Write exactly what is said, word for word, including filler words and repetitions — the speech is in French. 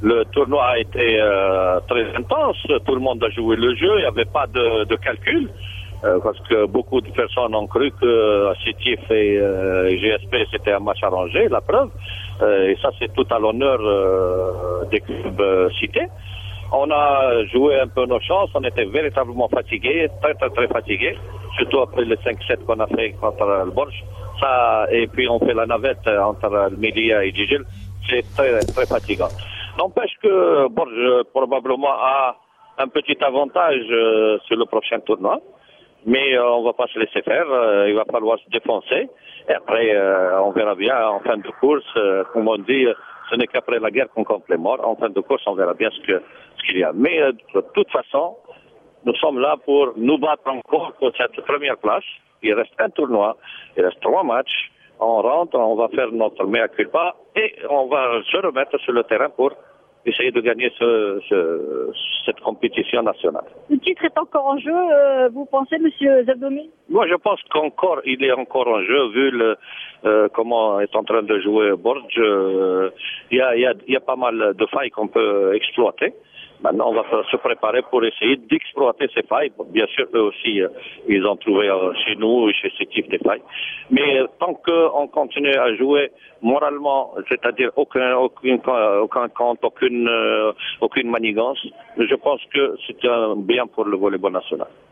Le tournoi a été euh, très intense, tout le monde a joué le jeu, il n'y avait pas de, de calcul, euh, parce que beaucoup de personnes ont cru que Sétif et euh, G S P c'était un match arrangé, la preuve, euh, et ça c'est tout à l'honneur euh, des clubs euh, cités. On a joué un peu nos chances, on était véritablement fatigués, très très très fatigués, surtout après le cinq sept qu'on a fait contre le Borj. Ça, et puis on fait la navette entre le Mélia et Djidjel, c'est très très fatigant. N'empêche que Borj probablement a un petit avantage euh, sur le prochain tournoi, mais euh, on va pas se laisser faire, euh, il va falloir se défoncer, et après euh, on verra bien en fin de course, euh, comme on dit, ce n'est qu'après la guerre qu'on compte les morts, en fin de course on verra bien ce que ce qu'il y a. Mais euh, de toute façon, nous sommes là pour nous battre encore pour cette première place. Il reste un tournoi, il reste trois matchs. On rentre, on va faire notre mea culpa et on va se remettre sur le terrain pour essayer de gagner ce, ce, cette compétition nationale. Le titre est encore en jeu, euh, vous pensez, Monsieur Zabdoumi? Moi, je pense qu'encore, il est encore en jeu, vu le, euh, comment est en train de jouer Borj. Euh, il y a, il y a, il y a pas mal de failles qu'on peut exploiter. Maintenant, on va se préparer pour essayer d'exploiter ces failles. Bien sûr, eux aussi, euh, ils ont trouvé euh, chez nous et chez Sétif des failles. Mais euh, tant qu'on continue à jouer moralement, c'est-à-dire aucun, aucun, aucun compte, aucune, euh, aucune manigance, je pense que c'est un bien pour le volleyball national.